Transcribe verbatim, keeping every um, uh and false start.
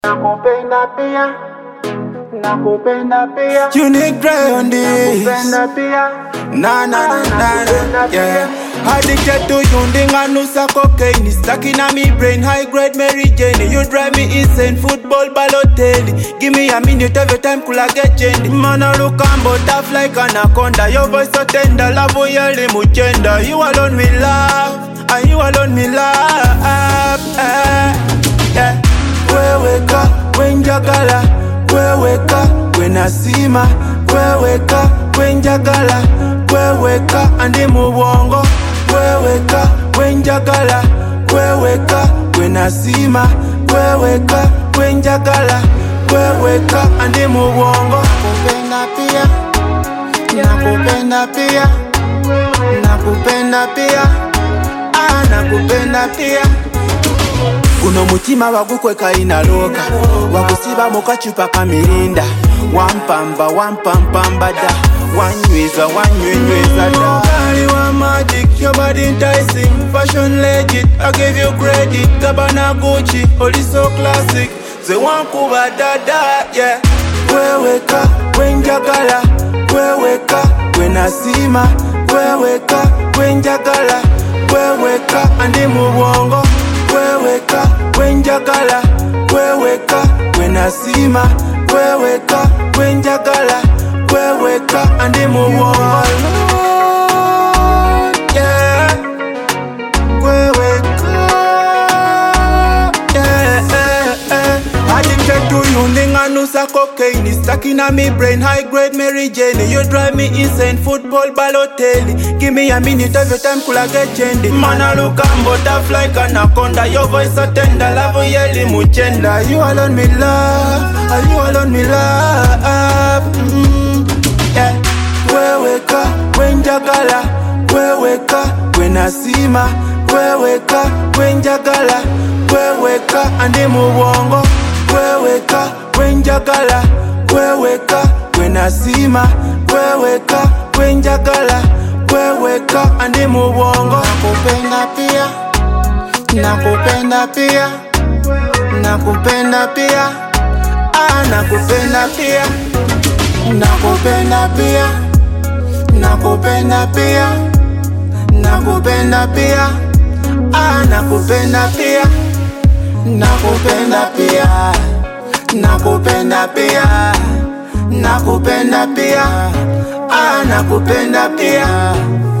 Nakupenda pia, nakupenda pia, Unique Dre on this. nakupenda pia, Na na na na na, yeah. Addicted to you, ndinganusa cocaine. Stuck in a me brain, high grade Mary Jane. You drive me insane, football Balotelli. Give me a minute of your time, cool I get change. Man, I look ambo tough like anaconda. Your voice so tender, love you yelly muchenda. You alone me love, and you alone me love, eh, yeah. Weweka, wenjagala, weweka, wenasima, weweka, wenjagala, weweka, andi mubongo, weweka, wenjagala, weweka, wenasima, weweka, wenjagala, weweka, andi mubongo. nakupenda pia, nakupenda pia, nakupenda pia, Ah, nakupenda pia. Kuno mutima wagukweka inaloka, wakusiba mukachupa kamirinda, wampamba wampampamba da, wanyweza wanywenyweza da. Kali wa magic, your body enticing, fashion legit, I give you credit. Gabbana Gucci, holy so classic, ze wankuba dada, yeah. Weweka, wenjagala, weweka, wenasima, weweka, wenjagala, weweka, andi mubongo, weweka, wenjagala, weweka, wenasima, weweka, wenjagala, weweka, andi mubongo, yeah. Weweka, yeah, yeah, yeah. Addicted to you, ndinganusa cocaine. Stuck in a me brain, high grade Mary Jane. You drive me insane, football Balotelli. Give me a minute of your time, cool I get change. Man, I look ambo tough like anaconda. Your voice so tender, love you yelly muchenda. You alone me love, ah, you alone me love, mm, yeah. Weweka, wenjagala, weweka, wenasima, weweka, wenjagala, weweka, andi mubongo, weweka, wenjagala, weweka, wenasima, weweka, wenjagala, weweka, andi mubongo. nakupenda pia, nakupenda pia, nakupenda pia, Ah, nakupenda pia. nakupenda pia, nakupenda pia, nakupenda pia, Ah, nakupenda pia. nakupenda pia, nakupenda pia, Nakupenda pia. Ah, nakupenda pia.